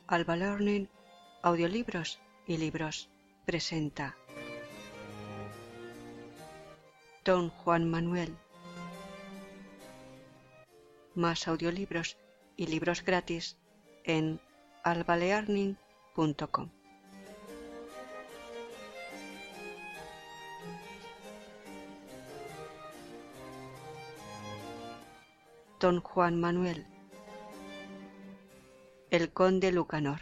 Alba Learning, Audiolibros y Libros presenta Don Juan Manuel. Más audiolibros y libros gratis en albalearning.com. Don Juan Manuel. El conde Lucanor.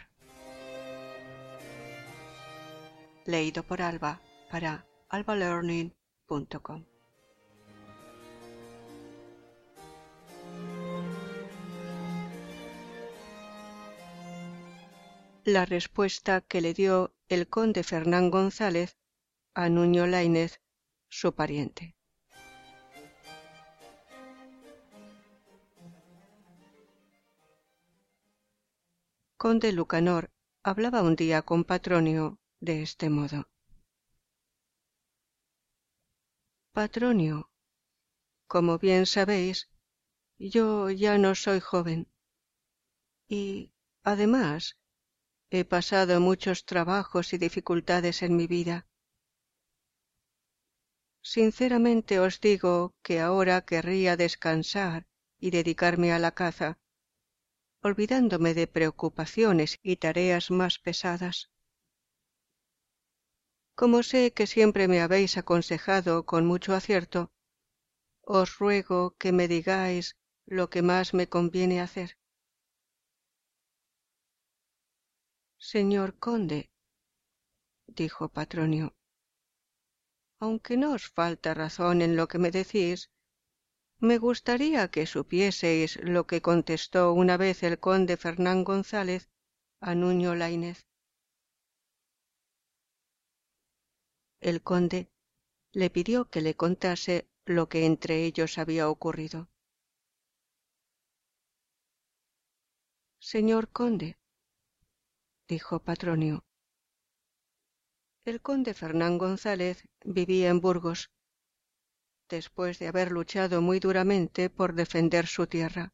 Leído por Alba para albalearning.com. La respuesta que le dio el conde Fernán González a Nuño Laínez, su pariente. Conde Lucanor hablaba un día con Patronio de este modo. Patronio, como bien sabéis, yo ya no soy joven y, además, he pasado muchos trabajos y dificultades en mi vida. Sinceramente os digo que ahora querría descansar y dedicarme a la caza, olvidándome de preocupaciones y tareas más pesadas. Como sé que siempre me habéis aconsejado con mucho acierto, os ruego que me digáis lo que más me conviene hacer. Señor conde, dijo Patronio, aunque no os falta razón en lo que me decís, me gustaría que supieseis lo que contestó una vez el conde Fernán González a Nuño Laínez. El conde le pidió que le contase lo que entre ellos había ocurrido. Señor conde, dijo Patronio, el conde Fernán González vivía en Burgos, después de haber luchado muy duramente por defender su tierra.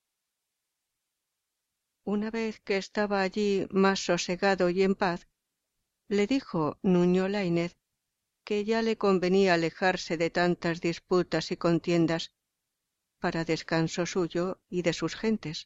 Una vez que estaba allí más sosegado y en paz, le dijo Nuño Laínez que ya le convenía alejarse de tantas disputas y contiendas para descanso suyo y de sus gentes.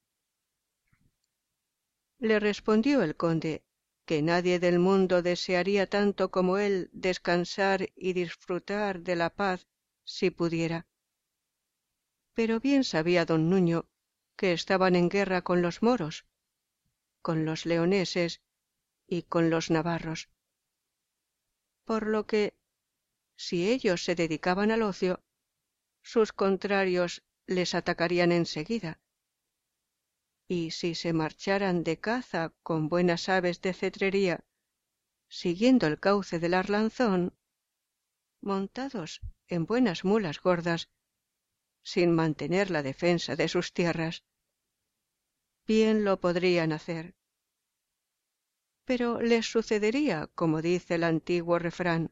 Le respondió el conde que nadie del mundo desearía tanto como él descansar y disfrutar de la paz si pudiera. Pero bien sabía don Nuño que estaban en guerra con los moros, con los leoneses y con los navarros, por lo que, si ellos se dedicaban al ocio, sus contrarios les atacarían enseguida, y si se marcharan de caza con buenas aves de cetrería, siguiendo el cauce del Arlanzón, montados en buenas mulas gordas, sin mantener la defensa de sus tierras, bien lo podrían hacer. Pero les sucedería, como dice el antiguo refrán: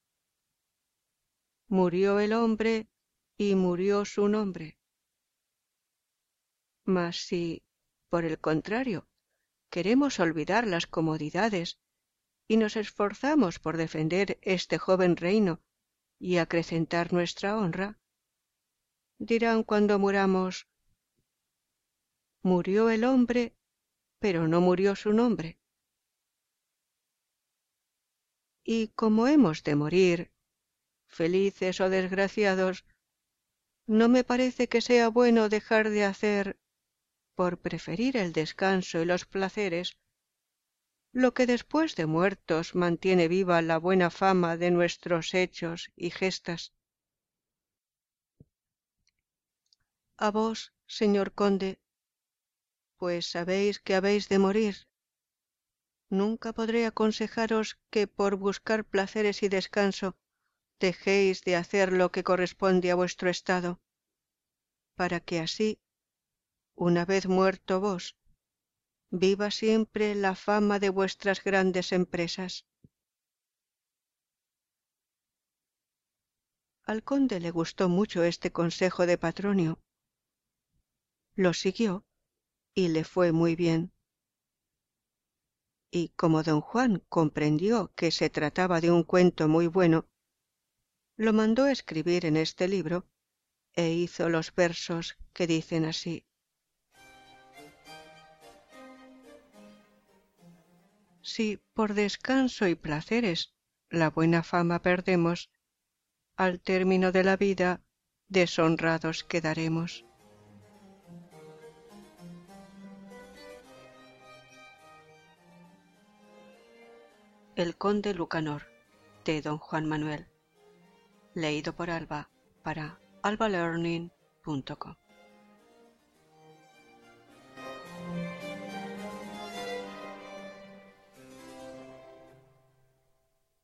murió el hombre y murió su nombre. Mas si, por el contrario, queremos olvidar las comodidades y nos esforzamos por defender este joven reino y acrecentar nuestra honra, dirán cuando muramos: murió el hombre, pero no murió su nombre. Y como hemos de morir, felices o desgraciados, no me parece que sea bueno dejar de hacer, por preferir el descanso y los placeres, lo que después de muertos mantiene viva la buena fama de nuestros hechos y gestas. A vos, señor conde, pues sabéis que habéis de morir, nunca podré aconsejaros que por buscar placeres y descanso dejéis de hacer lo que corresponde a vuestro estado, para que así, una vez muerto vos, viva siempre la fama de vuestras grandes empresas. Al conde le gustó mucho este consejo de Patronio. Lo siguió y le fue muy bien. y como don Juan comprendió que se trataba de un cuento muy bueno, lo mandó escribir en este libro e hizo los versos que dicen así: si por descanso y placeres la buena fama perdemos, al término de la vida deshonrados quedaremos. El conde Lucanor, de don Juan Manuel. Leído por Alba para albalearning.com.